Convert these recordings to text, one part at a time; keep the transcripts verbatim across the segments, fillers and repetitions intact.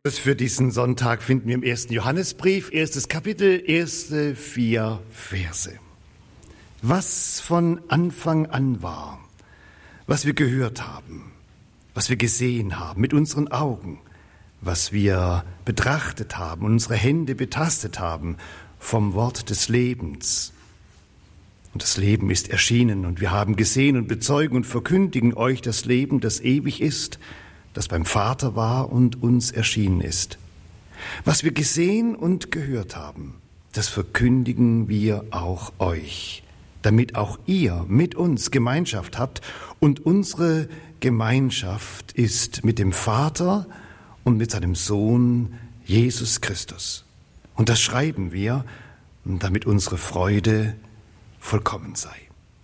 Für diesen Sonntag finden wir im ersten Johannesbrief, erstes Kapitel, erste vier Verse. Was von Anfang an war, was wir gehört haben, was wir gesehen haben mit unseren Augen, was wir betrachtet haben und unsere Hände betastet haben vom Wort des Lebens. Und das Leben ist erschienen und wir haben gesehen und bezeugen und verkündigen euch das Leben, das ewig ist, das beim Vater war und uns erschienen ist. Was wir gesehen und gehört haben, das verkündigen wir auch euch, damit auch ihr mit uns Gemeinschaft habt. Und unsere Gemeinschaft ist mit dem Vater und mit seinem Sohn Jesus Christus. Und das schreiben wir, damit unsere Freude vollkommen sei.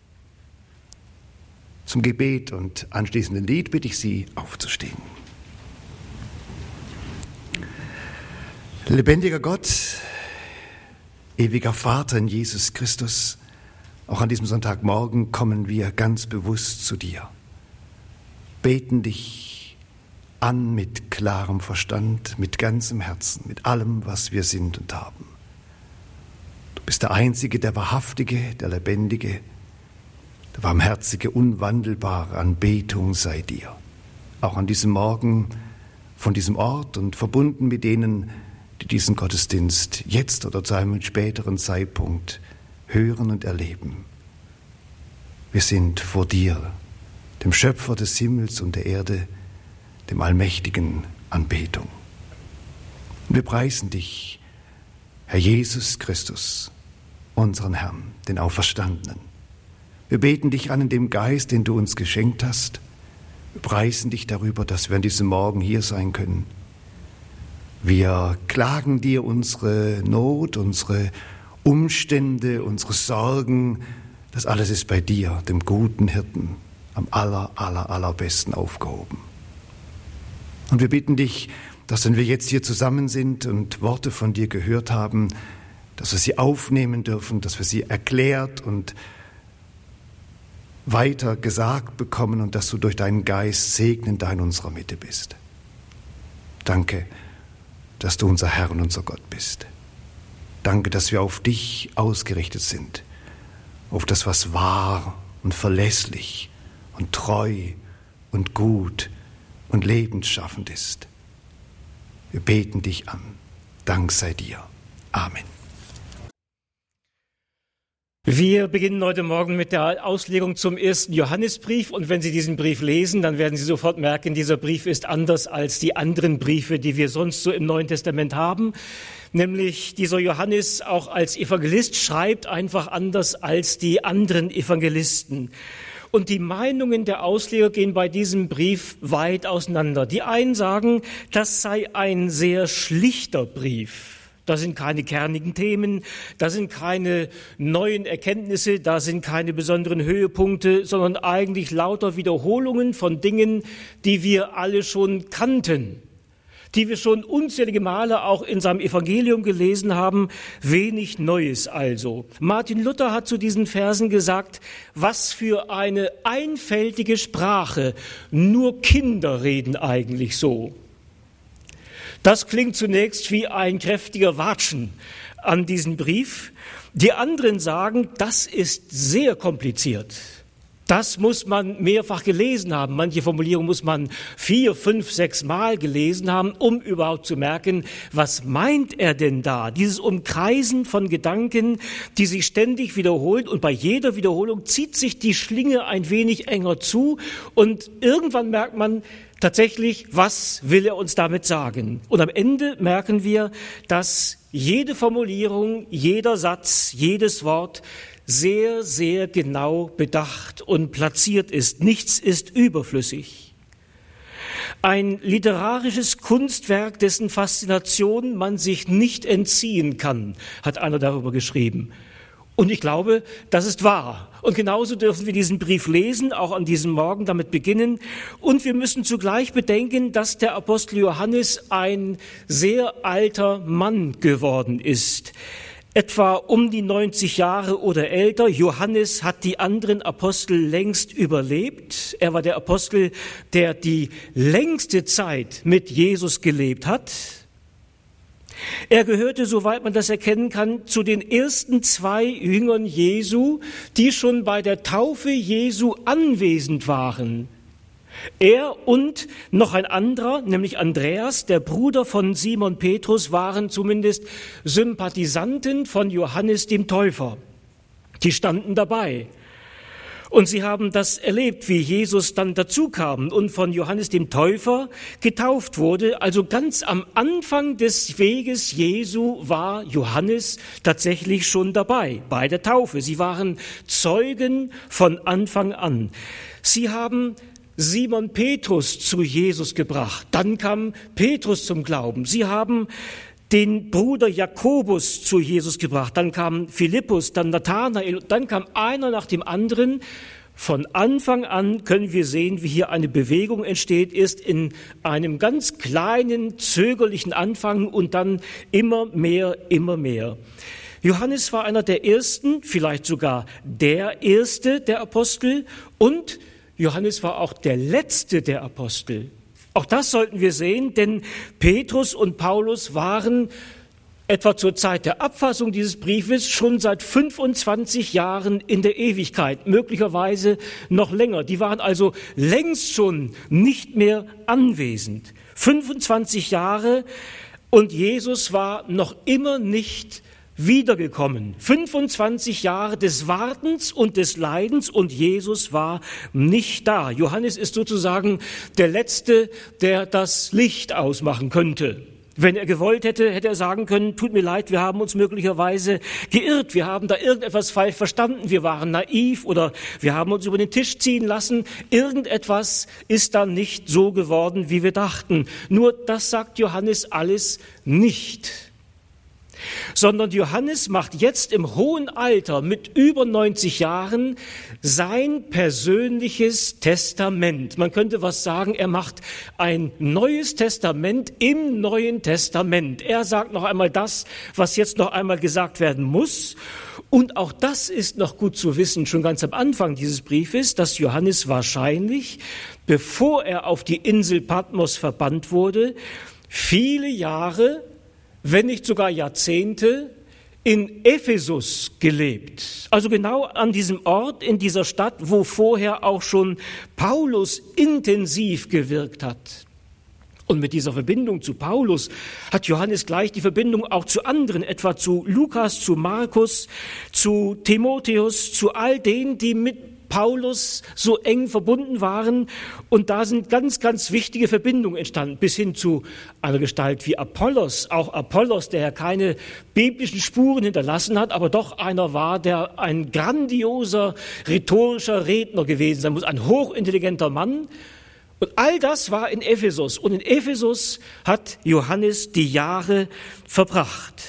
Zum Gebet und anschließenden Lied bitte ich Sie, aufzustehen. Lebendiger Gott, ewiger Vater in Jesus Christus, auch an diesem Sonntagmorgen kommen wir ganz bewusst zu dir, beten dich an mit klarem Verstand, mit ganzem Herzen, mit allem, was wir sind und haben. Du bist der Einzige, der Wahrhaftige, der Lebendige, der barmherzige, unwandelbare. Anbetung sei dir. Auch an diesem Morgen von diesem Ort und verbunden mit denen, die diesen Gottesdienst jetzt oder zu einem späteren Zeitpunkt hören und erleben. Wir sind vor dir, dem Schöpfer des Himmels und der Erde, dem Allmächtigen, Anbetung. Und wir preisen dich, Herr Jesus Christus, unseren Herrn, den Auferstandenen. Wir beten dich an in dem Geist, den du uns geschenkt hast. Wir preisen dich darüber, dass wir an diesem Morgen hier sein können. Wir klagen dir unsere Not, unsere Umstände, unsere Sorgen. Das alles ist bei dir, dem guten Hirten, am aller, aller, allerbesten aufgehoben. Und wir bitten dich, dass wenn wir jetzt hier zusammen sind und Worte von dir gehört haben, dass wir sie aufnehmen dürfen, dass wir sie erklärt und weiter gesagt bekommen und dass du durch deinen Geist segnend da in unserer Mitte bist. Danke, dass du unser Herr und unser Gott bist. Danke, dass wir auf dich ausgerichtet sind, auf das, was wahr und verlässlich und treu und gut und lebensschaffend ist. Wir beten dich an. Dank sei dir. Amen. Wir beginnen heute Morgen mit der Auslegung zum ersten Johannesbrief. Und wenn Sie diesen Brief lesen, dann werden Sie sofort merken, dieser Brief ist anders als die anderen Briefe, die wir sonst so im Neuen Testament haben. Nämlich dieser Johannes auch als Evangelist schreibt einfach anders als die anderen Evangelisten. Und die Meinungen der Ausleger gehen bei diesem Brief weit auseinander. Die einen sagen, das sei ein sehr schlichter Brief. Da sind keine kernigen Themen, da sind keine neuen Erkenntnisse, da sind keine besonderen Höhepunkte, sondern eigentlich lauter Wiederholungen von Dingen, die wir alle schon kannten, die wir schon unzählige Male auch in seinem Evangelium gelesen haben. Wenig Neues also. Martin Luther hat zu diesen Versen gesagt, was für eine einfältige Sprache, nur Kinder reden eigentlich so. Das klingt zunächst wie ein kräftiger Watschen an diesen Brief. Die anderen sagen, das ist sehr kompliziert. Das muss man mehrfach gelesen haben. Manche Formulierungen muss man vier, fünf, sechs Mal gelesen haben, um überhaupt zu merken, was meint er denn da? Dieses Umkreisen von Gedanken, die sich ständig wiederholen, und bei jeder Wiederholung zieht sich die Schlinge ein wenig enger zu und irgendwann merkt man, tatsächlich, was will er uns damit sagen? Und am Ende merken wir, dass jede Formulierung, jeder Satz, jedes Wort sehr, sehr genau bedacht und platziert ist. Nichts ist überflüssig. Ein literarisches Kunstwerk, dessen Faszination man sich nicht entziehen kann, hat einer darüber geschrieben. Und ich glaube, das ist wahr. Und genauso dürfen wir diesen Brief lesen, auch an diesem Morgen damit beginnen. Und wir müssen zugleich bedenken, dass der Apostel Johannes ein sehr alter Mann geworden ist. etwa um die neunzig Jahre oder älter. Johannes hat die anderen Apostel längst überlebt. Er war der Apostel, der die längste Zeit mit Jesus gelebt hat. Er gehörte, soweit man das erkennen kann, zu den ersten zwei Jüngern Jesu, die schon bei der Taufe Jesu anwesend waren. Er und noch ein anderer, nämlich Andreas, der Bruder von Simon Petrus, waren zumindest Sympathisanten von Johannes dem Täufer. Die standen dabei. Und sie haben das erlebt, wie Jesus dann dazu kam und von Johannes dem Täufer getauft wurde. Also ganz am Anfang des Weges Jesu war Johannes tatsächlich schon dabei, bei der Taufe. Sie waren Zeugen von Anfang an. Sie haben Simon Petrus zu Jesus gebracht. Dann kam Petrus zum Glauben. Sie haben den Bruder Jakobus zu Jesus gebracht. Dann kam Philippus, dann Nathanael, dann kam einer nach dem anderen. Von Anfang an können wir sehen, wie hier eine Bewegung entsteht, erst in einem ganz kleinen, zögerlichen Anfang und dann immer mehr, immer mehr. Johannes war einer der ersten, vielleicht sogar der erste der Apostel, und Johannes war auch der letzte der Apostel. Auch das sollten wir sehen, denn Petrus und Paulus waren etwa zur Zeit der Abfassung dieses Briefes schon seit fünfundzwanzig Jahren in der Ewigkeit, möglicherweise noch länger. Die waren also längst schon nicht mehr anwesend. fünfundzwanzig Jahre, und Jesus war noch immer nicht wiedergekommen. fünfundzwanzig Jahre des Wartens und des Leidens, und Jesus war nicht da. Johannes ist sozusagen der Letzte, der das Licht ausmachen könnte. Wenn er gewollt hätte, hätte er sagen können, tut mir leid, wir haben uns möglicherweise geirrt, wir haben da irgendetwas falsch verstanden, wir waren naiv oder wir haben uns über den Tisch ziehen lassen. Irgendetwas ist dann nicht so geworden, wie wir dachten. Nur das sagt Johannes alles nicht. Sondern Johannes macht jetzt im hohen Alter mit über neunzig Jahren sein persönliches Testament. Man könnte was sagen, er macht ein neues Testament im Neuen Testament. Er sagt noch einmal das, was jetzt noch einmal gesagt werden muss. Und auch das ist noch gut zu wissen, schon ganz am Anfang dieses Briefes, dass Johannes wahrscheinlich, bevor er auf die Insel Patmos verbannt wurde, viele Jahre, wenn nicht sogar Jahrzehnte, in Ephesus gelebt. Also genau an diesem Ort, in dieser Stadt, wo vorher auch schon Paulus intensiv gewirkt hat. Und mit dieser Verbindung zu Paulus hat Johannes gleich die Verbindung auch zu anderen, etwa zu Lukas, zu Markus, zu Timotheus, zu all denen, die mit Paulus so eng verbunden waren. Und da sind ganz, ganz wichtige Verbindungen entstanden, bis hin zu einer Gestalt wie Apollos. Auch Apollos, der ja keine biblischen Spuren hinterlassen hat, aber doch einer war, der ein grandioser rhetorischer Redner gewesen sein muss, ein hochintelligenter Mann. Und all das war in Ephesus. Und in Ephesus hat Johannes die Jahre verbracht.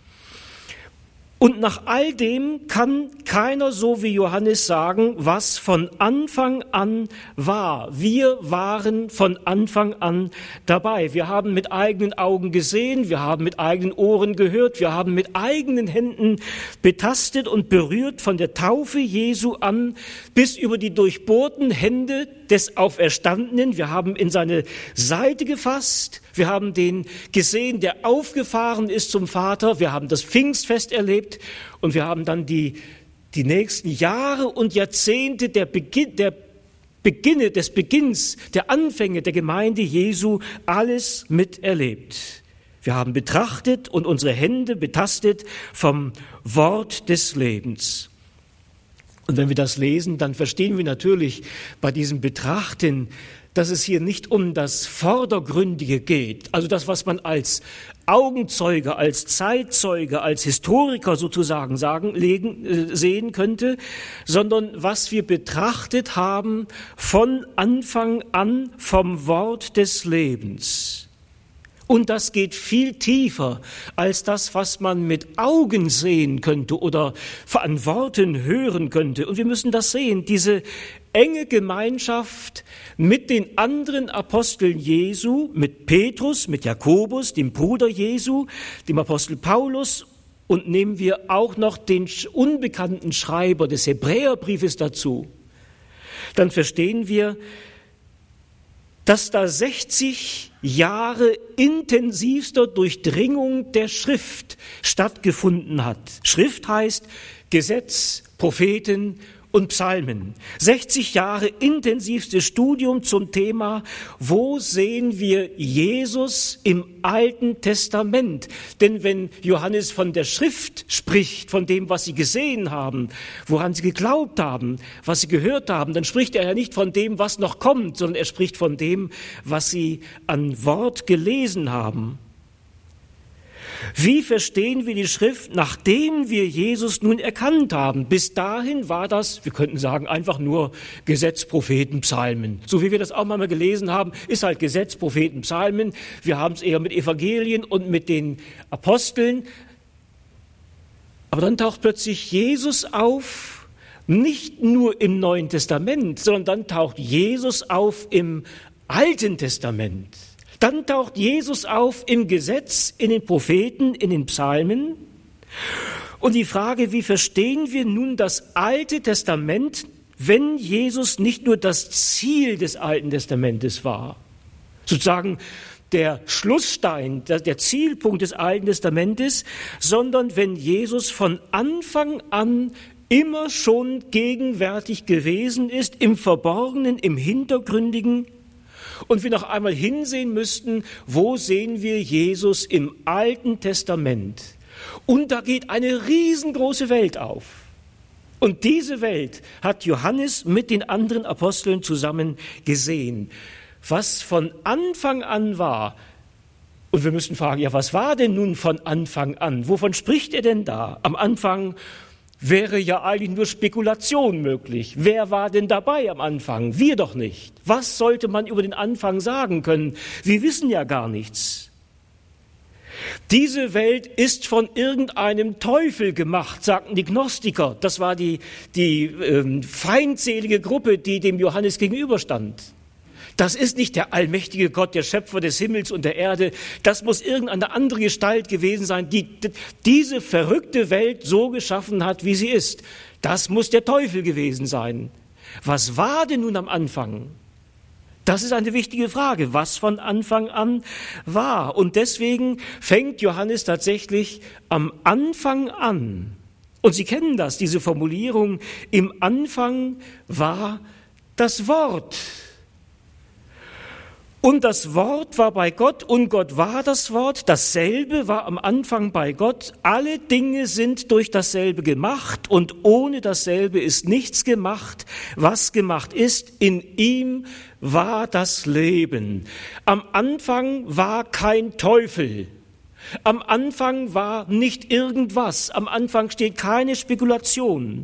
Und nach all dem kann keiner so wie Johannes sagen, was von Anfang an war. Wir waren von Anfang an dabei. Wir haben mit eigenen Augen gesehen, wir haben mit eigenen Ohren gehört, wir haben mit eigenen Händen betastet und berührt von der Taufe Jesu an bis über die durchbohrten Hände des Auferstandenen. Wir haben in seine Seite gefasst. Wir haben den gesehen, der aufgefahren ist zum Vater. Wir haben das Pfingstfest erlebt und wir haben dann die, die nächsten Jahre und Jahrzehnte der Beginn, der Beginne, des Beginns, der Anfänge der Gemeinde Jesu alles miterlebt. Wir haben betrachtet und unsere Hände betastet vom Wort des Lebens. Und wenn wir das lesen, dann verstehen wir natürlich bei diesem Betrachten, dass es hier nicht um das Vordergründige geht, also das, was man als Augenzeuge, als Zeitzeuge, als Historiker sozusagen sagen, legen, äh, sehen könnte, sondern was wir betrachtet haben von Anfang an vom Wort des Lebens. Und das geht viel tiefer als das, was man mit Augen sehen könnte oder an Worten hören könnte. Und wir müssen das sehen, diese enge Gemeinschaft mit den anderen Aposteln Jesu, mit Petrus, mit Jakobus, dem Bruder Jesu, dem Apostel Paulus und nehmen wir auch noch den unbekannten Schreiber des Hebräerbriefes dazu, dann verstehen wir, dass da sechzig Jahre intensivster Durchdringung der Schrift stattgefunden hat. Schrift heißt Gesetz, Propheten und Psalmen. sechzig Jahre intensivstes Studium zum Thema, wo sehen wir Jesus im Alten Testament? Denn wenn Johannes von der Schrift spricht, von dem, was sie gesehen haben, woran sie geglaubt haben, was sie gehört haben, dann spricht er ja nicht von dem, was noch kommt, sondern er spricht von dem, was sie an Wort gelesen haben. Wie verstehen wir die Schrift, nachdem wir Jesus nun erkannt haben? Bis dahin war das, wir könnten sagen, einfach nur Gesetz, Propheten, Psalmen. So wie wir das auch mal gelesen haben, ist halt Gesetz, Propheten, Psalmen. Wir haben es eher mit Evangelien und mit den Aposteln. Aber dann taucht plötzlich Jesus auf, nicht nur im Neuen Testament, sondern dann taucht Jesus auf im Alten Testament. Dann taucht Jesus auf im Gesetz, in den Propheten, in den Psalmen. Und die Frage, wie verstehen wir nun das Alte Testament, wenn Jesus nicht nur das Ziel des Alten Testamentes war, sozusagen der Schlussstein, der Zielpunkt des Alten Testamentes, sondern wenn Jesus von Anfang an immer schon gegenwärtig gewesen ist, im Verborgenen, im Hintergründigen, und wir noch einmal hinsehen müssten, wo sehen wir Jesus im Alten Testament? Und da geht eine riesengroße Welt auf. Und diese Welt hat Johannes mit den anderen Aposteln zusammen gesehen. Was von Anfang an war, und wir müssen fragen, ja, was war denn nun von Anfang an? Wovon spricht er denn da? Am Anfang wäre ja eigentlich nur Spekulation möglich. Wer war denn dabei am Anfang? Wir doch nicht. Was sollte man über den Anfang sagen können? Wir wissen ja gar nichts. Diese Welt ist von irgendeinem Teufel gemacht, sagten die Gnostiker. Das war die, die ähm, feindselige Gruppe, die dem Johannes gegenüberstand. Das ist nicht der allmächtige Gott, der Schöpfer des Himmels und der Erde. Das muss irgendeine andere Gestalt gewesen sein, die diese verrückte Welt so geschaffen hat, wie sie ist. Das muss der Teufel gewesen sein. Was war denn nun am Anfang? Das ist eine wichtige Frage, was von Anfang an war. Und deswegen fängt Johannes tatsächlich am Anfang an. Und Sie kennen das, diese Formulierung, im Anfang war das Wort. Und das Wort war bei Gott und Gott war das Wort. Dasselbe war am Anfang bei Gott. Alle Dinge sind durch dasselbe gemacht und ohne dasselbe ist nichts gemacht, was gemacht ist. In ihm war das Leben. Am Anfang war kein Teufel. Am Anfang war nicht irgendwas. Am Anfang steht keine Spekulation.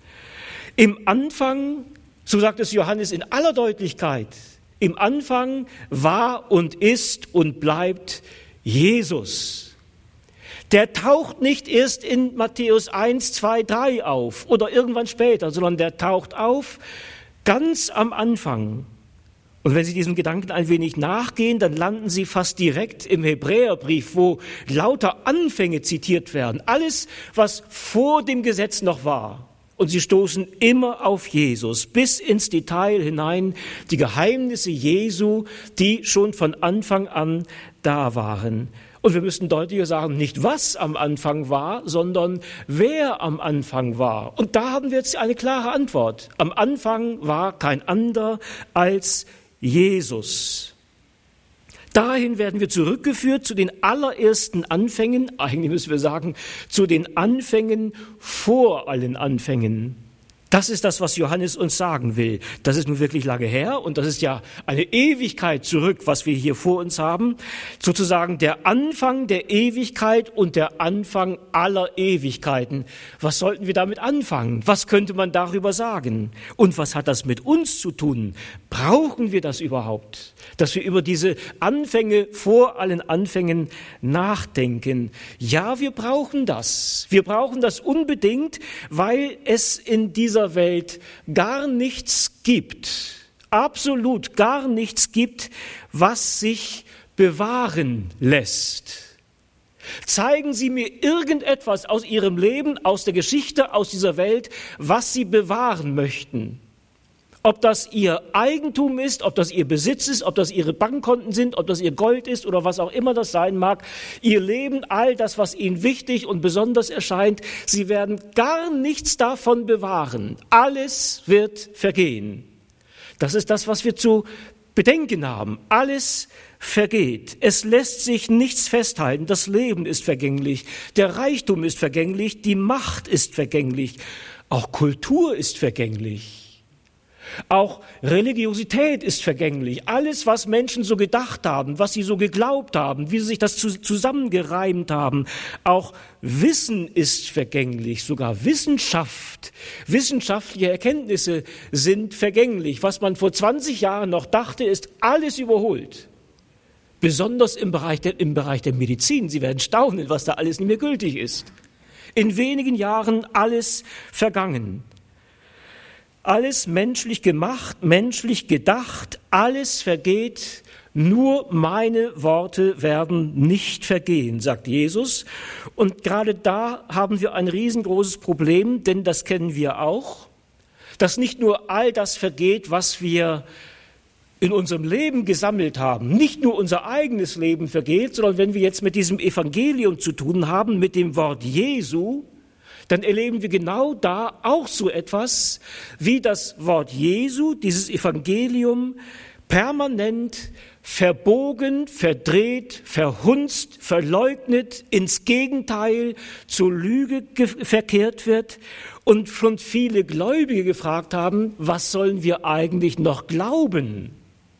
Im Anfang, so sagt es Johannes in aller Deutlichkeit, im Anfang war und ist und bleibt Jesus. Der taucht nicht erst in Matthäus eins, zwei, drei auf oder irgendwann später, sondern der taucht auf ganz am Anfang. Und wenn Sie diesem Gedanken ein wenig nachgehen, dann landen Sie fast direkt im Hebräerbrief, wo lauter Anfänge zitiert werden. Alles, was vor dem Gesetz noch war. Und sie stoßen immer auf Jesus, bis ins Detail hinein, die Geheimnisse Jesu, die schon von Anfang an da waren. Und wir müssten deutlicher sagen, nicht was am Anfang war, sondern wer am Anfang war. Und da haben wir jetzt eine klare Antwort. Am Anfang war kein anderer als Jesus. Dahin werden wir zurückgeführt zu den allerersten Anfängen, eigentlich müssen wir sagen, zu den Anfängen vor allen Anfängen. Das ist das, was Johannes uns sagen will. Das ist nun wirklich lange her und das ist ja eine Ewigkeit zurück, was wir hier vor uns haben. Sozusagen der Anfang der Ewigkeit und der Anfang aller Ewigkeiten. Was sollten wir damit anfangen? Was könnte man darüber sagen? Und was hat das mit uns zu tun? Brauchen wir das überhaupt? Dass wir über diese Anfänge vor allen Anfängen nachdenken. Ja, wir brauchen das. Wir brauchen das unbedingt, weil es in dieser Welt gar nichts gibt, absolut gar nichts gibt, was sich bewahren lässt. Zeigen Sie mir irgendetwas aus Ihrem Leben, aus der Geschichte, aus dieser Welt, was Sie bewahren möchten. Ob das Ihr Eigentum ist, ob das Ihr Besitz ist, ob das Ihre Bankkonten sind, ob das Ihr Gold ist oder was auch immer das sein mag. Ihr Leben, all das, was Ihnen wichtig und besonders erscheint, Sie werden gar nichts davon bewahren. Alles wird vergehen. Das ist das, was wir zu bedenken haben. Alles vergeht. Es lässt sich nichts festhalten. Das Leben ist vergänglich. Der Reichtum ist vergänglich. Die Macht ist vergänglich. Auch Kultur ist vergänglich. Auch Religiosität ist vergänglich. Alles, was Menschen so gedacht haben, was sie so geglaubt haben, wie sie sich das zusammengereimt haben. Auch Wissen ist vergänglich, sogar Wissenschaft. Wissenschaftliche Erkenntnisse sind vergänglich. Was man vor zwanzig Jahren noch dachte, ist alles überholt. Besonders im Bereich der, im Bereich der Medizin. Sie werden staunen, was da alles nicht mehr gültig ist. In wenigen Jahren alles vergangen. Alles menschlich gemacht, menschlich gedacht, alles vergeht, nur meine Worte werden nicht vergehen, sagt Jesus. Und gerade da haben wir ein riesengroßes Problem, denn das kennen wir auch, dass nicht nur all das vergeht, was wir in unserem Leben gesammelt haben, nicht nur unser eigenes Leben vergeht, sondern wenn wir jetzt mit diesem Evangelium zu tun haben, mit dem Wort Jesu, dann erleben wir genau da auch so etwas, wie das Wort Jesu, dieses Evangelium, permanent verbogen, verdreht, verhunzt, verleugnet, ins Gegenteil, zur Lüge ge- verkehrt wird und schon viele Gläubige gefragt haben, was sollen wir eigentlich noch glauben?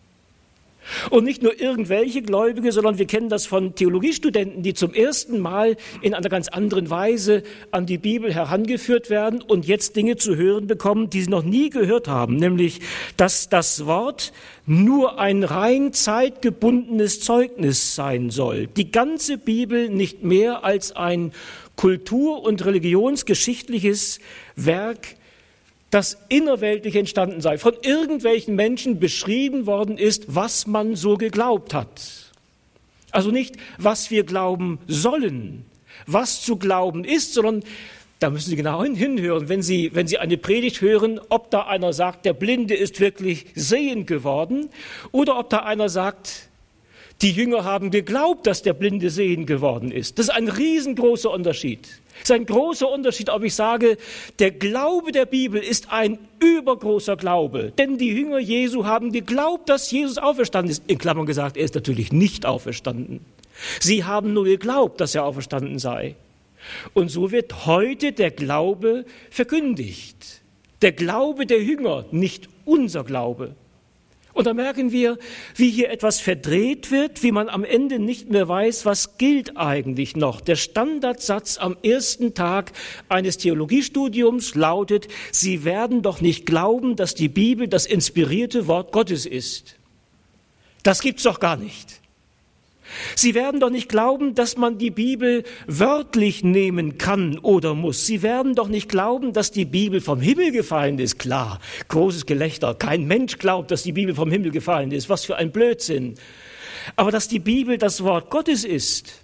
Und nicht nur irgendwelche Gläubige, sondern wir kennen das von Theologiestudenten, die zum ersten Mal in einer ganz anderen Weise an die Bibel herangeführt werden und jetzt Dinge zu hören bekommen, die sie noch nie gehört haben, nämlich, dass das Wort nur ein rein zeitgebundenes Zeugnis sein soll. Die ganze Bibel nicht mehr als ein kultur- und religionsgeschichtliches Werk, das innerweltlich entstanden sei, von irgendwelchen Menschen beschrieben worden ist, was man so geglaubt hat. Also nicht, was wir glauben sollen, was zu glauben ist, sondern da müssen Sie genau hinhören, wenn Sie, wenn Sie eine Predigt hören, ob da einer sagt, der Blinde ist wirklich sehend geworden, oder ob da einer sagt, die Jünger haben geglaubt, dass der Blinde sehend geworden ist. Das ist ein riesengroßer Unterschied. Es ist ein großer Unterschied, ob ich sage, der Glaube der Bibel ist ein übergroßer Glaube. Denn die Jünger Jesu haben geglaubt, dass Jesus auferstanden ist. In Klammern gesagt, er ist natürlich nicht auferstanden. Sie haben nur geglaubt, dass er auferstanden sei. Und so wird heute der Glaube verkündigt. Der Glaube der Jünger, nicht unser Glaube. Und da merken wir, wie hier etwas verdreht wird, wie man am Ende nicht mehr weiß, was gilt eigentlich noch. Der Standardsatz am ersten Tag eines Theologiestudiums lautet, Sie werden doch nicht glauben, dass die Bibel das inspirierte Wort Gottes ist. Das gibt's doch gar nicht. Sie werden doch nicht glauben, dass man die Bibel wörtlich nehmen kann oder muss. Sie werden doch nicht glauben, dass die Bibel vom Himmel gefallen ist. Klar, großes Gelächter. Kein Mensch glaubt, dass die Bibel vom Himmel gefallen ist. Was für ein Blödsinn. Aber dass die Bibel das Wort Gottes ist,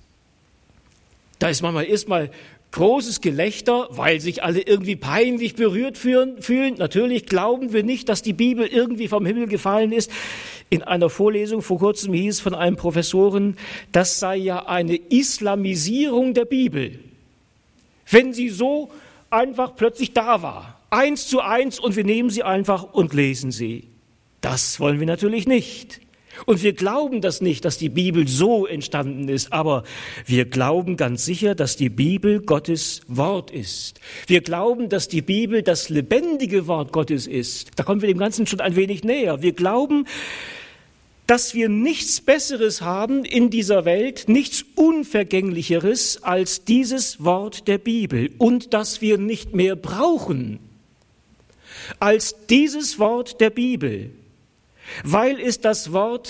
da ist manchmal erstmal großes Gelächter, weil sich alle irgendwie peinlich berührt fühlen. Natürlich glauben wir nicht, dass die Bibel irgendwie vom Himmel gefallen ist. In einer Vorlesung vor kurzem hieß von einem Professoren, das sei ja eine Islamisierung der Bibel. Wenn sie so einfach plötzlich da war, eins zu eins, und wir nehmen sie einfach und lesen sie. Das wollen wir natürlich nicht. Und wir glauben das nicht, dass die Bibel so entstanden ist, aber wir glauben ganz sicher, dass die Bibel Gottes Wort ist. Wir glauben, dass die Bibel das lebendige Wort Gottes ist. Da kommen wir dem Ganzen schon ein wenig näher. Wir glauben, dass wir nichts Besseres haben in dieser Welt, nichts Unvergänglicheres als dieses Wort der Bibel und dass wir nicht mehr brauchen als dieses Wort der Bibel. Weil es das Wort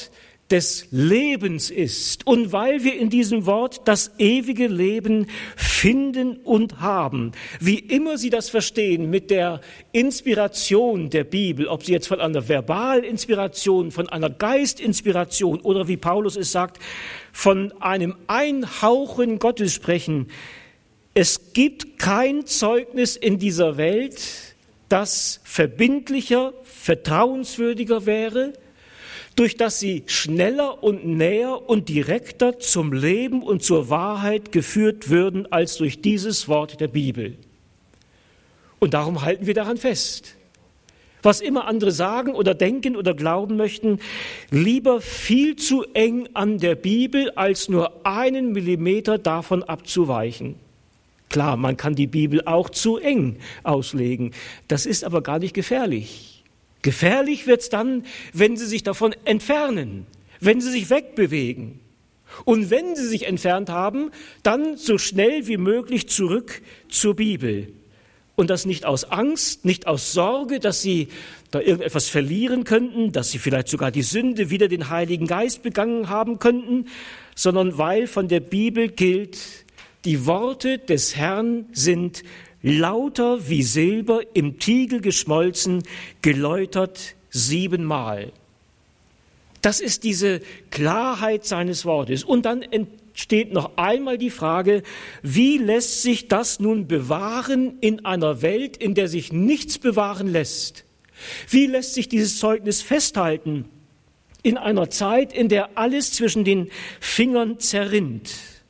des Lebens ist und weil wir in diesem Wort das ewige Leben finden und haben. Wie immer Sie das verstehen mit der Inspiration der Bibel, ob Sie jetzt von einer Verbalinspiration, von einer Geistinspiration oder wie Paulus es sagt, von einem Einhauchen Gottes sprechen. Es gibt kein Zeugnis in dieser Welt, das verbindlicher, vertrauenswürdiger wäre, durch das sie schneller und näher und direkter zum Leben und zur Wahrheit geführt würden als durch dieses Wort der Bibel. Und darum halten wir daran fest. Was immer andere sagen oder denken oder glauben möchten, lieber viel zu eng an der Bibel, als nur einen Millimeter davon abzuweichen. Klar, man kann die Bibel auch zu eng auslegen. Das ist aber gar nicht gefährlich. Gefährlich wird's dann, wenn sie sich davon entfernen, wenn sie sich wegbewegen. Und wenn sie sich entfernt haben, dann so schnell wie möglich zurück zur Bibel. Und das nicht aus Angst, nicht aus Sorge, dass sie da irgendetwas verlieren könnten, dass sie vielleicht sogar die Sünde wider den Heiligen Geist begangen haben könnten, sondern weil von der Bibel gilt, die Worte des Herrn sind lauter wie Silber im Tiegel geschmolzen, geläutert siebenmal. Das ist diese Klarheit seines Wortes. Und dann entsteht noch einmal die Frage, wie lässt sich das nun bewahren in einer Welt, in der sich nichts bewahren lässt? Wie lässt sich dieses Zeugnis festhalten in einer Zeit, in der alles zwischen den Fingern zerrinnt?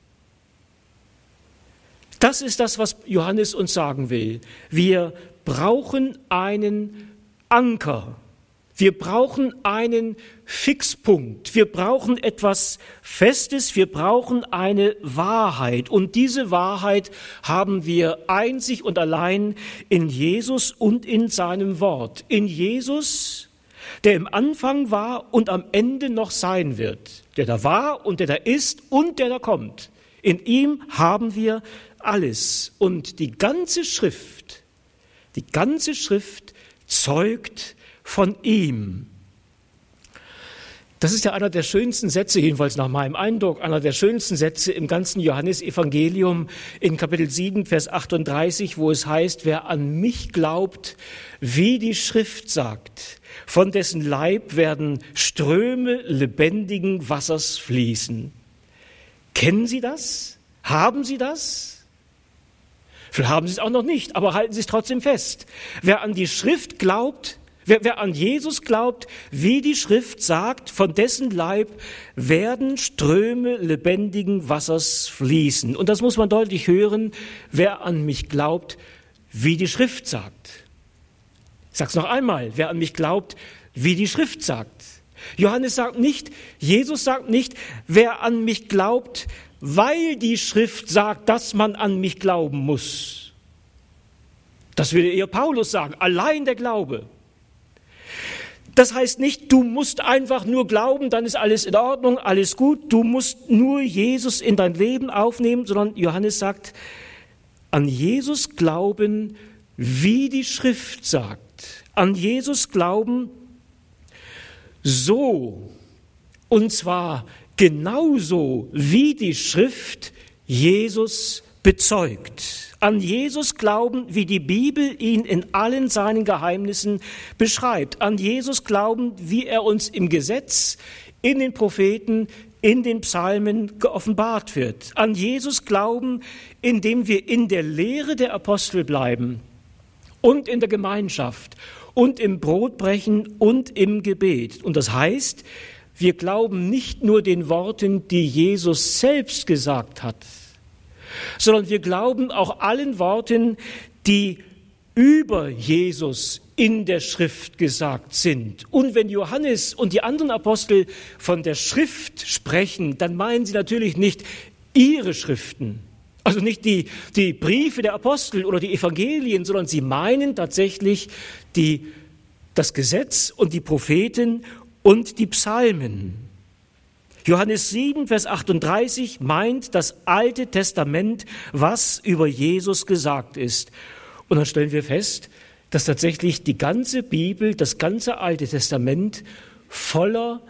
Das ist das, was Johannes uns sagen will. Wir brauchen einen Anker. Wir brauchen einen Fixpunkt. Wir brauchen etwas Festes. Wir brauchen eine Wahrheit. Und diese Wahrheit haben wir einzig und allein in Jesus und in seinem Wort. In Jesus, der im Anfang war und am Ende noch sein wird. Der da war und der da ist und der da kommt. In ihm haben wir alles. Und die ganze Schrift, die ganze Schrift zeugt von ihm. Das ist ja einer der schönsten Sätze, jedenfalls nach meinem Eindruck, einer der schönsten Sätze im ganzen Johannesevangelium in Kapitel sieben, Vers achtunddreißig, wo es heißt, wer an mich glaubt, wie die Schrift sagt, von dessen Leib werden Ströme lebendigen Wassers fließen. Kennen Sie das? Haben Sie das? Vielleicht haben Sie es auch noch nicht, aber halten Sie es trotzdem fest. Wer an die Schrift glaubt, wer, wer an Jesus glaubt, wie die Schrift sagt, von dessen Leib werden Ströme lebendigen Wassers fließen. Und das muss man deutlich hören, wer an mich glaubt, wie die Schrift sagt. Ich sage es noch einmal, wer an mich glaubt, wie die Schrift sagt. Johannes sagt nicht, Jesus sagt nicht, wer an mich glaubt, weil die Schrift sagt, dass man an mich glauben muss. Das würde eher Paulus sagen, allein der Glaube. Das heißt nicht, du musst einfach nur glauben, dann ist alles in Ordnung, alles gut, du musst nur Jesus in dein Leben aufnehmen, sondern Johannes sagt, an Jesus glauben, wie die Schrift sagt. An Jesus glauben, so, und zwar genauso wie die Schrift Jesus bezeugt. An Jesus glauben, wie die Bibel ihn in allen seinen Geheimnissen beschreibt. An Jesus glauben, wie er uns im Gesetz, in den Propheten, in den Psalmen geoffenbart wird. An Jesus glauben, indem wir in der Lehre der Apostel bleiben und in der Gemeinschaft und im Brotbrechen und im Gebet. Und das heißt, wir glauben nicht nur den Worten, die Jesus selbst gesagt hat, sondern wir glauben auch allen Worten, die über Jesus in der Schrift gesagt sind. Und wenn Johannes und die anderen Apostel von der Schrift sprechen, dann meinen sie natürlich nicht ihre Schriften, also nicht die, die Briefe der Apostel oder die Evangelien, sondern sie meinen tatsächlich die, das Gesetz und die Propheten und die Psalmen. Johannes sieben, Vers achtunddreißig meint das Alte Testament, was über Jesus gesagt ist. Und dann stellen wir fest, dass tatsächlich die ganze Bibel, das ganze Alte Testament voller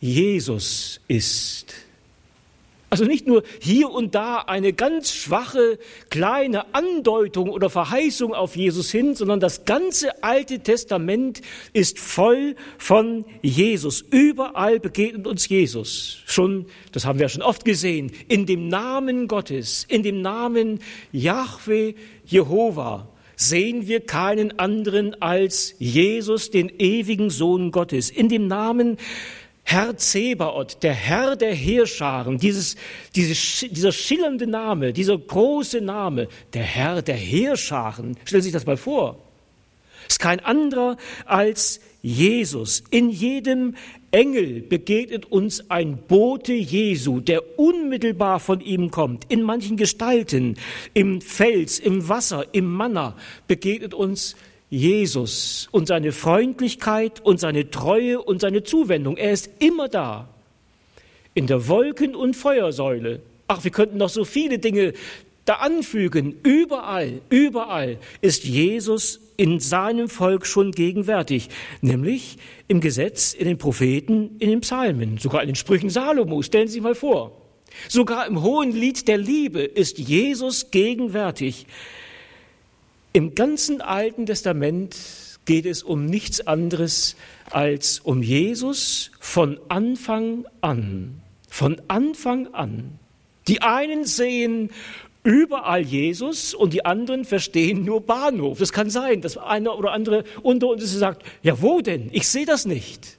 Jesus ist. Also nicht nur hier und da eine ganz schwache, kleine Andeutung oder Verheißung auf Jesus hin, sondern das ganze Alte Testament ist voll von Jesus. Überall begegnet uns Jesus. Schon, das haben wir ja schon oft gesehen, in dem Namen Gottes, in dem Namen Jahwe Jehova sehen wir keinen anderen als Jesus, den ewigen Sohn Gottes. In dem Namen Herr Zebaoth, der Herr der Heerscharen, dieses, dieses, dieser schillernde Name, dieser große Name, der Herr der Heerscharen, stellen Sie sich das mal vor, ist kein anderer als Jesus. In jedem Engel begegnet uns ein Bote Jesu, der unmittelbar von ihm kommt. In manchen Gestalten, im Fels, im Wasser, im Manna begegnet uns Jesus und seine Freundlichkeit und seine Treue und seine Zuwendung. Er ist immer da. In der Wolken- und Feuersäule. Ach, wir könnten noch so viele Dinge da anfügen. Überall, überall ist Jesus in seinem Volk schon gegenwärtig. Nämlich im Gesetz, in den Propheten, in den Psalmen, sogar in den Sprüchen Salomos. Stellen Sie sich mal vor. Sogar im Hohen Lied der Liebe ist Jesus gegenwärtig. Im ganzen Alten Testament geht es um nichts anderes als um Jesus von Anfang an. Von Anfang an. Die einen sehen überall Jesus und die anderen verstehen nur Bahnhof. Das kann sein, dass einer oder andere unter uns sagt, ja wo denn? Ich sehe das nicht.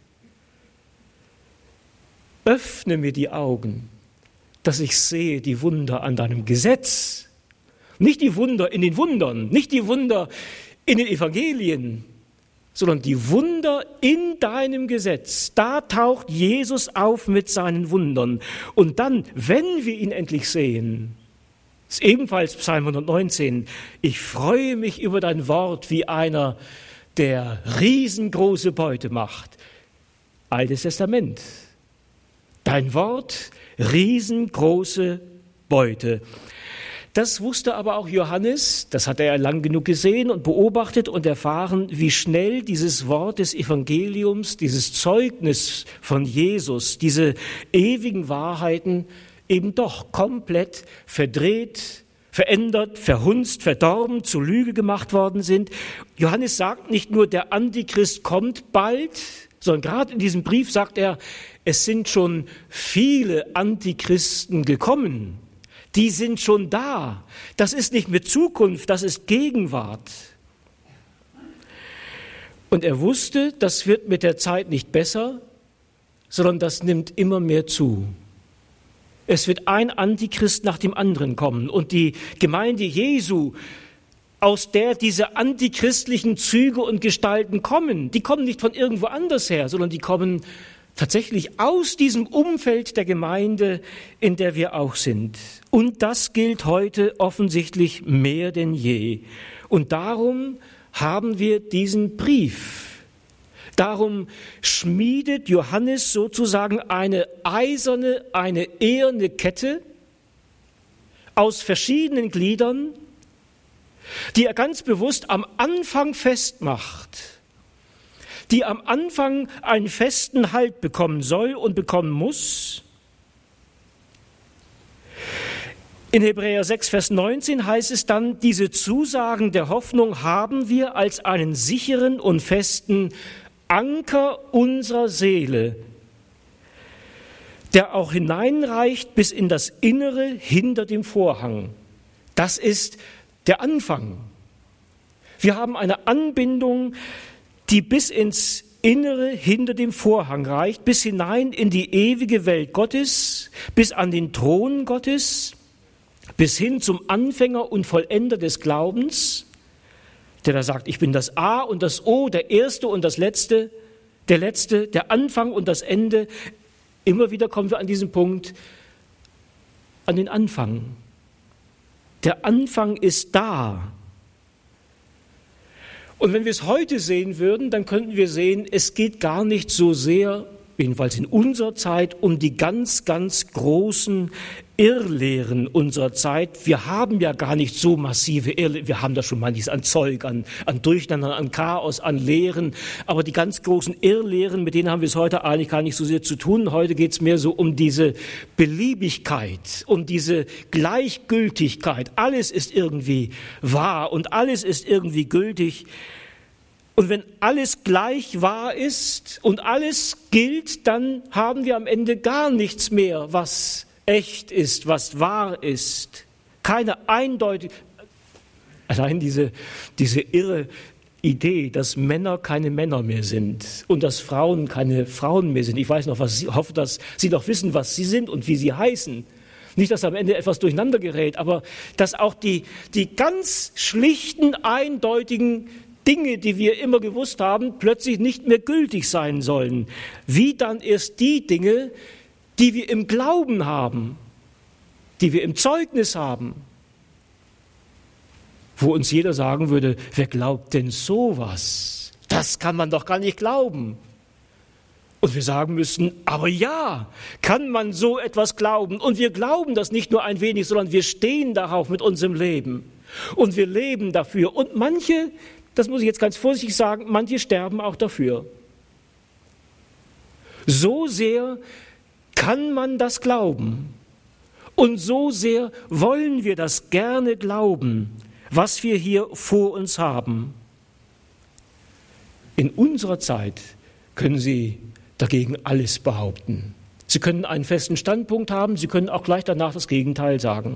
Öffne mir die Augen, dass ich sehe die Wunder an deinem Gesetz. Nicht die Wunder in den Wundern, nicht die Wunder in den Evangelien, sondern die Wunder in deinem Gesetz. Da taucht Jesus auf mit seinen Wundern. Und dann, wenn wir ihn endlich sehen, ist ebenfalls Psalm hundertneunzehn, ich freue mich über dein Wort wie einer, der riesengroße Beute macht. Altes Testament. Dein Wort, riesengroße Beute. Das wusste aber auch Johannes, das hat er ja lang genug gesehen und beobachtet und erfahren, wie schnell dieses Wort des Evangeliums, dieses Zeugnis von Jesus, diese ewigen Wahrheiten eben doch komplett verdreht, verändert, verhunzt, verdorben, zur Lüge gemacht worden sind. Johannes sagt nicht nur, der Antichrist kommt bald, sondern gerade in diesem Brief sagt er, es sind schon viele Antichristen gekommen. Die sind schon da. Das ist nicht mehr Zukunft, das ist Gegenwart. Und er wusste, das wird mit der Zeit nicht besser, sondern das nimmt immer mehr zu. Es wird ein Antichrist nach dem anderen kommen. Und die Gemeinde Jesu, aus der diese antichristlichen Züge und Gestalten kommen, die kommen nicht von irgendwo anders her, sondern die kommen tatsächlich aus diesem Umfeld der Gemeinde, in der wir auch sind. Und das gilt heute offensichtlich mehr denn je. Und darum haben wir diesen Brief. Darum schmiedet Johannes sozusagen eine eiserne, eine eherne Kette aus verschiedenen Gliedern, die er ganz bewusst am Anfang festmacht, die am Anfang einen festen Halt bekommen soll und bekommen muss. In Hebräer sechs, Vers neunzehn heißt es dann, diese Zusagen der Hoffnung haben wir als einen sicheren und festen Anker unserer Seele, der auch hineinreicht bis in das Innere hinter dem Vorhang. Das ist der Anfang. Wir haben eine Anbindung, die bis ins Innere hinter dem Vorhang reicht, bis hinein in die ewige Welt Gottes, bis an den Thron Gottes, bis hin zum Anfänger und Vollender des Glaubens, der da sagt, ich bin das A und das O, der Erste und das Letzte, der Letzte, der Anfang und das Ende. Immer wieder kommen wir an diesen Punkt, an den Anfang. Der Anfang ist da. Und wenn wir es heute sehen würden, dann könnten wir sehen, es geht gar nicht so sehr jedenfalls in unserer Zeit, um die ganz, ganz großen Irrlehren unserer Zeit. Wir haben ja gar nicht so massive Irrlehren, wir haben da schon manches an Zeug, an, an Durcheinander, an Chaos, an Lehren, aber die ganz großen Irrlehren, mit denen haben wir es heute eigentlich gar nicht so sehr zu tun. Heute geht es mehr so um diese Beliebigkeit, um diese Gleichgültigkeit. Alles ist irgendwie wahr und alles ist irgendwie gültig. Und wenn alles gleich wahr ist und alles gilt, dann haben wir am Ende gar nichts mehr, was echt ist, was wahr ist. Keine eindeutige, allein diese, diese irre Idee, dass Männer keine Männer mehr sind und dass Frauen keine Frauen mehr sind. Ich weiß noch, was Sie, hoffe, dass Sie noch wissen, was Sie sind und wie Sie heißen. Nicht, dass am Ende etwas durcheinander gerät, aber dass auch die, die ganz schlichten, eindeutigen Dinge, die wir immer gewusst haben, plötzlich nicht mehr gültig sein sollen. Wie dann erst die Dinge, die wir im Glauben haben, die wir im Zeugnis haben, wo uns jeder sagen würde, wer glaubt denn sowas? Das kann man doch gar nicht glauben. Und wir sagen müssen, aber ja, kann man so etwas glauben? Und wir glauben das nicht nur ein wenig, sondern wir stehen darauf mit unserem Leben. Und wir leben dafür. Und manche, das muss ich jetzt ganz vorsichtig sagen, manche sterben auch dafür. So sehr kann man das glauben. Und so sehr wollen wir das gerne glauben, was wir hier vor uns haben. In unserer Zeit können Sie dagegen alles behaupten. Sie können einen festen Standpunkt haben, Sie können auch gleich danach das Gegenteil sagen.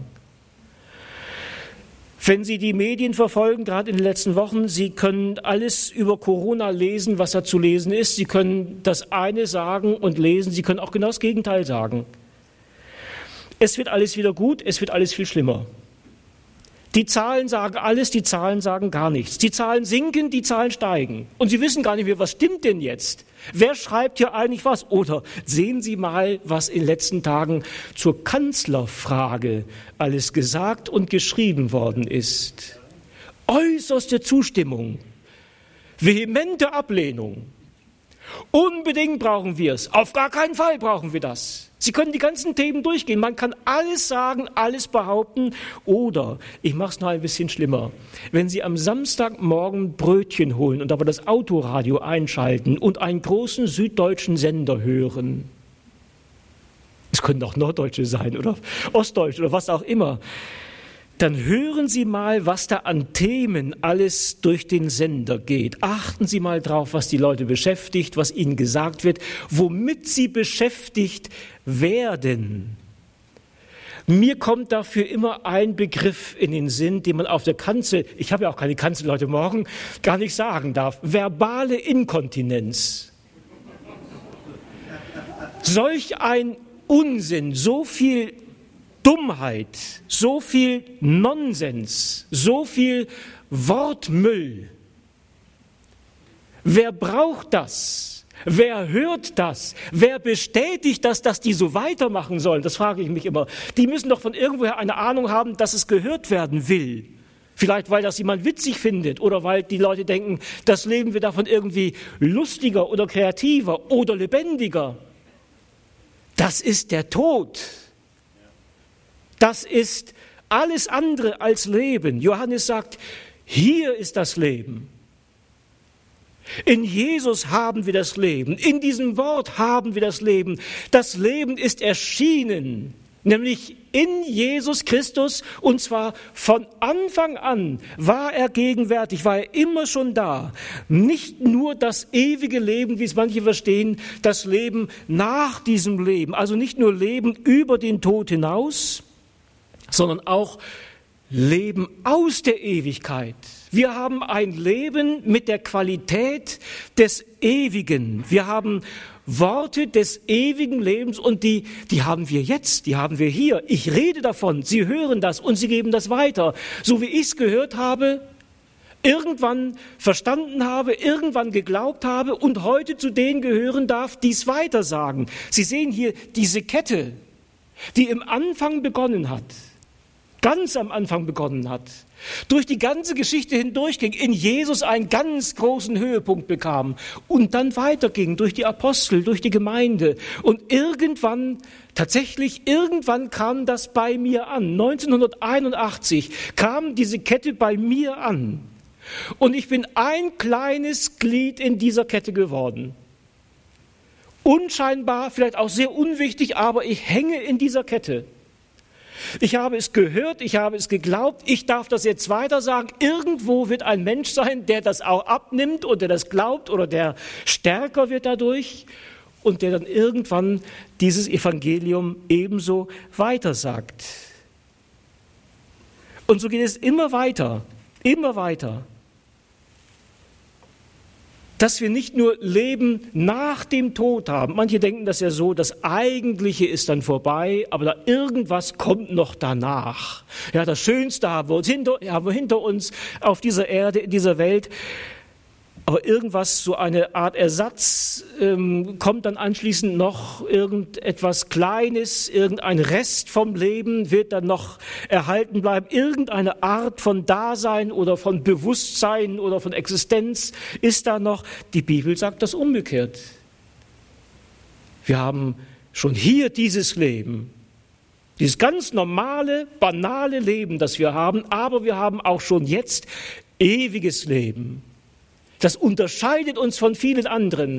Wenn Sie die Medien verfolgen, gerade in den letzten Wochen, Sie können alles über Corona lesen, was da zu lesen ist. Sie können das eine sagen und lesen, Sie können auch genau das Gegenteil sagen. Es wird alles wieder gut, es wird alles viel schlimmer. Die Zahlen sagen alles, die Zahlen sagen gar nichts. Die Zahlen sinken, die Zahlen steigen. Und Sie wissen gar nicht mehr, was stimmt denn jetzt? Wer schreibt hier eigentlich was? Oder sehen Sie mal, was in den letzten Tagen zur Kanzlerfrage alles gesagt und geschrieben worden ist. Äußerste Zustimmung, vehemente Ablehnung. Unbedingt brauchen wir es. Auf gar keinen Fall brauchen wir das. Sie können die ganzen Themen durchgehen. Man kann alles sagen, alles behaupten. Oder, ich mache es noch ein bisschen schlimmer, wenn Sie am Samstagmorgen Brötchen holen und aber das Autoradio einschalten und einen großen süddeutschen Sender hören. Es können auch Norddeutsche sein oder Ostdeutsche oder was auch immer. Dann hören Sie mal, was da an Themen alles durch den Sender geht. Achten Sie mal drauf, was die Leute beschäftigt, was ihnen gesagt wird, womit sie beschäftigt werden. Mir kommt dafür immer ein Begriff in den Sinn, den man auf der Kanzel, ich habe ja auch keine Kanzel heute Morgen, gar nicht sagen darf. Verbale Inkontinenz. Solch ein Unsinn, so viel Dummheit, so viel Nonsens, so viel Wortmüll. Wer braucht das? Wer hört das? Wer bestätigt das, dass die so weitermachen sollen? Das frage ich mich immer. Die müssen doch von irgendwoher eine Ahnung haben, dass es gehört werden will. Vielleicht, weil das jemand witzig findet oder weil die Leute denken, das Leben wird davon irgendwie lustiger oder kreativer oder lebendiger. Das ist der Tod. Das ist alles andere als Leben. Johannes sagt, hier ist das Leben. In Jesus haben wir das Leben. In diesem Wort haben wir das Leben. Das Leben ist erschienen, nämlich in Jesus Christus. Und zwar von Anfang an war er gegenwärtig, war er immer schon da. Nicht nur das ewige Leben, wie es manche verstehen, das Leben nach diesem Leben. Also nicht nur Leben über den Tod hinaus, sondern auch Leben aus der Ewigkeit. Wir haben ein Leben mit der Qualität des Ewigen. Wir haben Worte des ewigen Lebens und die, die haben wir jetzt, die haben wir hier. Ich rede davon, Sie hören das und Sie geben das weiter. So wie ich es gehört habe, irgendwann verstanden habe, irgendwann geglaubt habe und heute zu denen gehören darf, die es weitersagen. Sie sehen hier diese Kette, die im Anfang begonnen hat. ganz am Anfang begonnen hat, durch die ganze Geschichte hindurchging, in Jesus einen ganz großen Höhepunkt bekam und dann weiterging durch die Apostel, durch die Gemeinde. Und irgendwann, tatsächlich irgendwann kam das bei mir an. neunzehnhunderteinundachtzig kam diese Kette bei mir an. Und ich bin ein kleines Glied in dieser Kette geworden. Unscheinbar, vielleicht auch sehr unwichtig, aber ich hänge in dieser Kette. Ich habe es gehört, ich habe es geglaubt, ich darf das jetzt weiter sagen. Irgendwo wird ein Mensch sein, der das auch abnimmt und der das glaubt oder der stärker wird dadurch und der dann irgendwann dieses Evangelium ebenso weitersagt. Und so geht es immer weiter, immer weiter. Dass wir nicht nur Leben nach dem Tod haben. Manche denken das ja so, das Eigentliche ist dann vorbei, aber da irgendwas kommt noch danach. Ja, das Schönste haben wir, uns hinter, haben wir hinter uns auf dieser Erde, in dieser Welt. Aber irgendwas, so eine Art Ersatz, ähm, kommt dann anschließend noch irgendetwas Kleines, irgendein Rest vom Leben wird dann noch erhalten bleiben. Irgendeine Art von Dasein oder von Bewusstsein oder von Existenz ist da noch. Die Bibel sagt das umgekehrt. Wir haben schon hier dieses Leben, dieses ganz normale, banale Leben, das wir haben, aber wir haben auch schon jetzt ewiges Leben. Das unterscheidet uns von vielen anderen,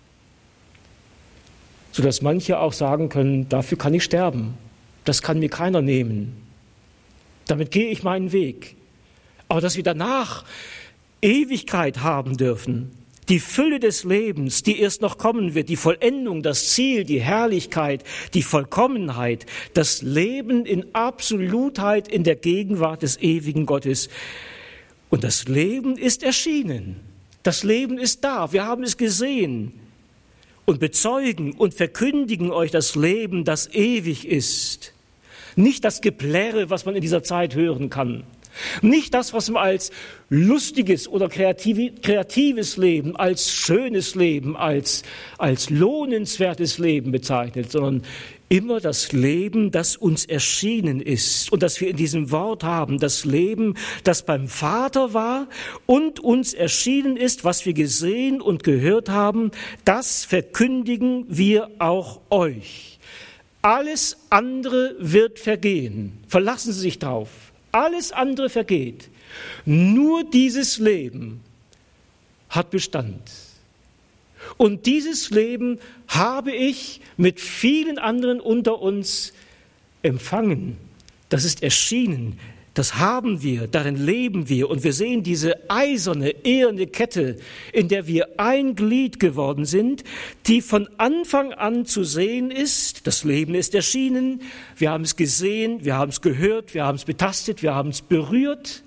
sodass manche auch sagen können, dafür kann ich sterben, das kann mir keiner nehmen, damit gehe ich meinen Weg. Aber dass wir danach Ewigkeit haben dürfen, die Fülle des Lebens, die erst noch kommen wird, die Vollendung, das Ziel, die Herrlichkeit, die Vollkommenheit, das Leben in Absolutheit in der Gegenwart des ewigen Gottes. Und das Leben ist erschienen. Das Leben ist da, wir haben es gesehen und bezeugen und verkündigen euch das Leben, das ewig ist. Nicht das Geplärre, was man in dieser Zeit hören kann. Nicht das, was man als lustiges oder kreatives Leben, als schönes Leben, als, als lohnenswertes Leben bezeichnet, sondern immer das Leben, das uns erschienen ist und das wir in diesem Wort haben, das Leben, das beim Vater war und uns erschienen ist, was wir gesehen und gehört haben, das verkündigen wir auch euch. Alles andere wird vergehen, verlassen Sie sich drauf. Alles andere vergeht. Nur dieses Leben hat Bestand. Und dieses Leben habe ich mit vielen anderen unter uns empfangen. Das ist erschienen. Das haben wir, darin leben wir. Und wir sehen diese eiserne, eherne Kette, in der wir ein Glied geworden sind, die von Anfang an zu sehen ist. Das Leben ist erschienen. Wir haben es gesehen, wir haben es gehört, wir haben es betastet, wir haben es berührt.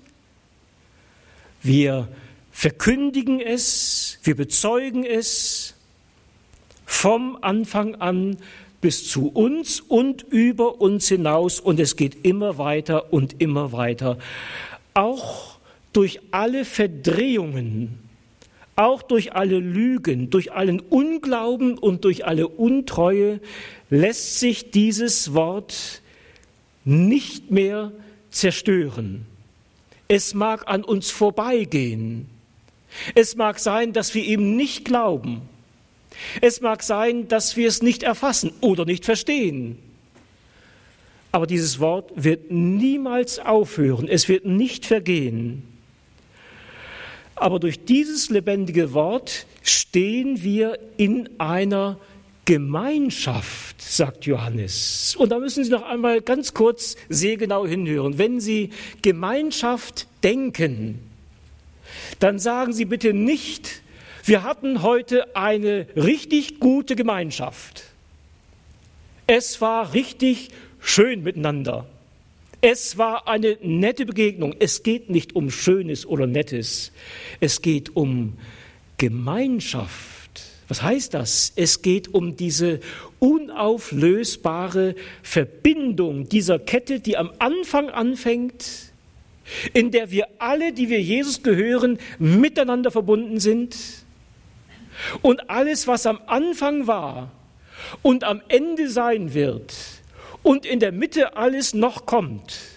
Wir verkündigen es, wir bezeugen es vom Anfang an bis zu uns und über uns hinaus, und es geht immer weiter und immer weiter. Auch durch alle Verdrehungen, auch durch alle Lügen, durch allen Unglauben und durch alle Untreue lässt sich dieses Wort nicht mehr zerstören. Es mag an uns vorbeigehen. Es mag sein, dass wir ihm nicht glauben. Es mag sein, dass wir es nicht erfassen oder nicht verstehen. Aber dieses Wort wird niemals aufhören. Es wird nicht vergehen. Aber durch dieses lebendige Wort stehen wir in einer Gemeinschaft, sagt Johannes. Und da müssen Sie noch einmal ganz kurz sehr genau hinhören. Wenn Sie Gemeinschaft denken, dann sagen Sie bitte nicht, wir hatten heute eine richtig gute Gemeinschaft. Es war richtig schön miteinander. Es war eine nette Begegnung. Es geht nicht um Schönes oder Nettes. Es geht um Gemeinschaft. Was heißt das? Es geht um diese unauflösbare Verbindung dieser Kette, die am Anfang anfängt, in der wir alle, die wir Jesus gehören, miteinander verbunden sind. Und alles, was am Anfang war und am Ende sein wird und in der Mitte alles noch kommt,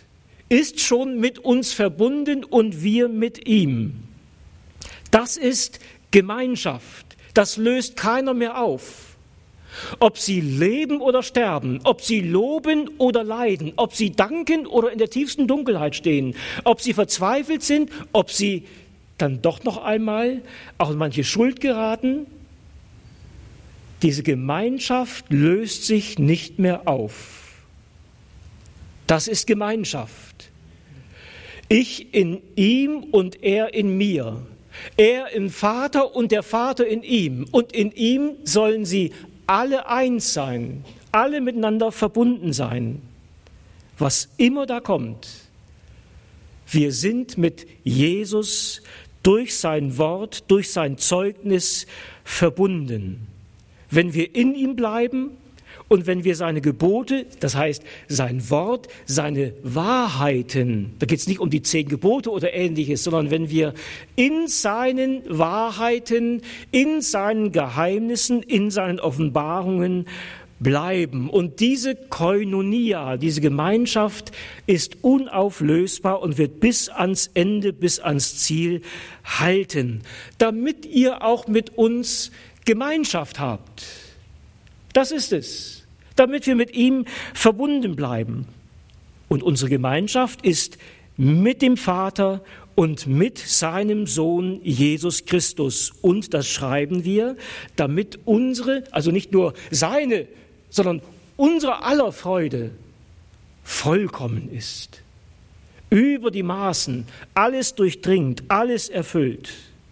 ist schon mit uns verbunden und wir mit ihm. Das ist Gemeinschaft. Das löst keiner mehr auf. Ob sie leben oder sterben, ob sie loben oder leiden, ob sie danken oder in der tiefsten Dunkelheit stehen, ob sie verzweifelt sind, ob sie dann doch noch einmal auch in manche Schuld geraten. Diese Gemeinschaft löst sich nicht mehr auf. Das ist Gemeinschaft. Ich in ihm und er in mir. Er im Vater und der Vater in ihm. Und in ihm sollen sie alle eins sein, alle miteinander verbunden sein. Was immer da kommt, wir sind mit Jesus durch sein Wort, durch sein Zeugnis verbunden. Wenn wir in ihm bleiben und wenn wir seine Gebote, das heißt sein Wort, seine Wahrheiten, da geht es nicht um die zehn Gebote oder Ähnliches, sondern wenn wir in seinen Wahrheiten, in seinen Geheimnissen, in seinen Offenbarungen bleiben. Und diese Koinonia, diese Gemeinschaft ist unauflösbar und wird bis ans Ende, bis ans Ziel halten, damit ihr auch mit uns Gemeinschaft habt. Das ist es, damit wir mit ihm verbunden bleiben. Und unsere Gemeinschaft ist mit dem Vater und mit seinem Sohn Jesus Christus. Und das schreiben wir, damit unsere, also nicht nur seine, sondern unsere aller Freude vollkommen ist. Über die Maßen, alles durchdringt, alles erfüllt.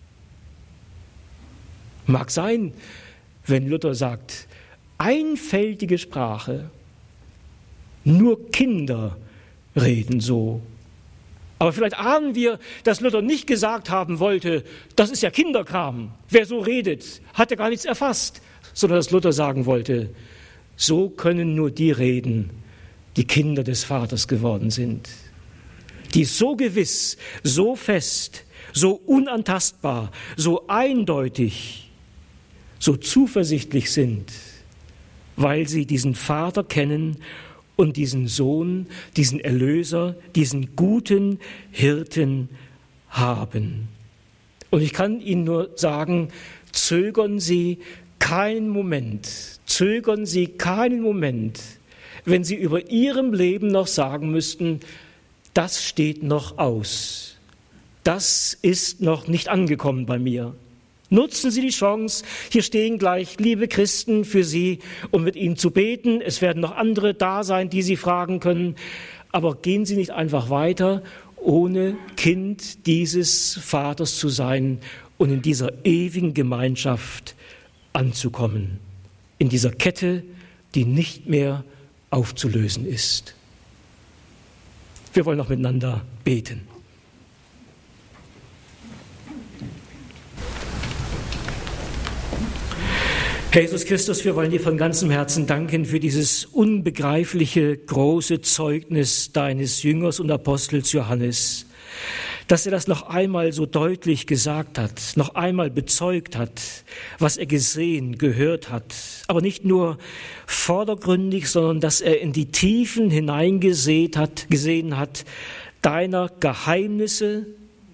Mag sein, wenn Luther sagt, einfältige Sprache, nur Kinder reden so. Aber vielleicht ahnen wir, dass Luther nicht gesagt haben wollte, das ist ja Kinderkram, wer so redet, hat ja gar nichts erfasst, sondern dass Luther sagen wollte, so können nur die reden, die Kinder des Vaters geworden sind, die so gewiss, so fest, so unantastbar, so eindeutig, so zuversichtlich sind, weil sie diesen Vater kennen und diesen Sohn, diesen Erlöser, diesen guten Hirten haben. Und ich kann Ihnen nur sagen, zögern Sie keinen Moment, zögern Sie keinen Moment, wenn Sie über Ihrem Leben noch sagen müssten, das steht noch aus, das ist noch nicht angekommen bei mir. Nutzen Sie die Chance, hier stehen gleich liebe Christen für Sie, um mit Ihnen zu beten. Es werden noch andere da sein, die Sie fragen können. Aber gehen Sie nicht einfach weiter, ohne Kind dieses Vaters zu sein und in dieser ewigen Gemeinschaft anzukommen. In dieser Kette, die nicht mehr aufzulösen ist. Wir wollen noch miteinander beten. Herr Jesus Christus, wir wollen dir von ganzem Herzen danken für dieses unbegreifliche, große Zeugnis deines Jüngers und Apostels Johannes, dass er das noch einmal so deutlich gesagt hat, noch einmal bezeugt hat, was er gesehen, gehört hat, aber nicht nur vordergründig, sondern dass er in die Tiefen hineingesehen hat, gesehen hat, deiner Geheimnisse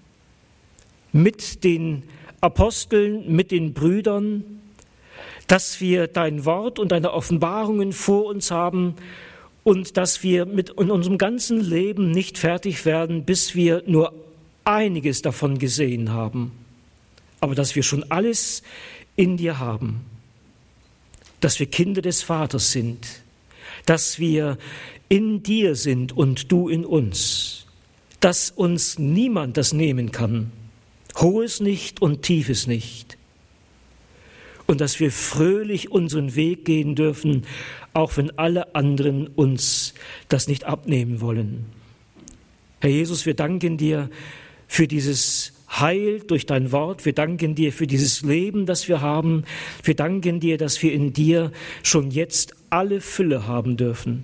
mit den Aposteln, mit den Brüdern, dass wir dein Wort und deine Offenbarungen vor uns haben und dass wir mit in unserem ganzen Leben nicht fertig werden, bis wir nur einiges davon gesehen haben, aber dass wir schon alles in dir haben, dass wir Kinder des Vaters sind, dass wir in dir sind und du in uns, dass uns niemand das nehmen kann, Hohes nicht und Tiefes nicht. Und dass wir fröhlich unseren Weg gehen dürfen, auch wenn alle anderen uns das nicht abnehmen wollen. Herr Jesus, wir danken dir für dieses Heil durch dein Wort. Wir danken dir für dieses Leben, das wir haben. Wir danken dir, dass wir in dir schon jetzt alle Fülle haben dürfen.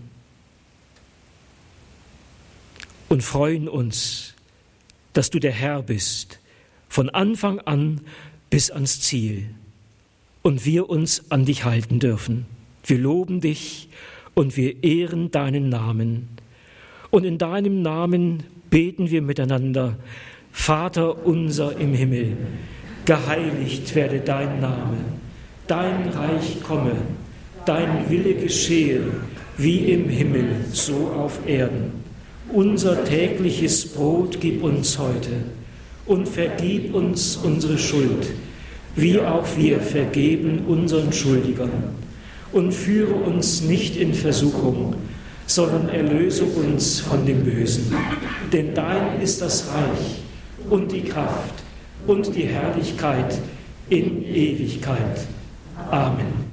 Und freuen uns, dass du der Herr bist, von Anfang an bis ans Ziel. Und wir uns an dich halten dürfen. Wir loben dich und wir ehren deinen Namen. Und in deinem Namen beten wir miteinander: Vater unser im Himmel, geheiligt werde dein Name, dein Reich komme, dein Wille geschehe, wie im Himmel, so auf Erden. Unser tägliches Brot gib uns heute und vergib uns unsere Schuld, wie auch wir vergeben unseren Schuldigern. Und führe uns nicht in Versuchung, sondern erlöse uns von dem Bösen. Denn dein ist das Reich und die Kraft und die Herrlichkeit in Ewigkeit. Amen.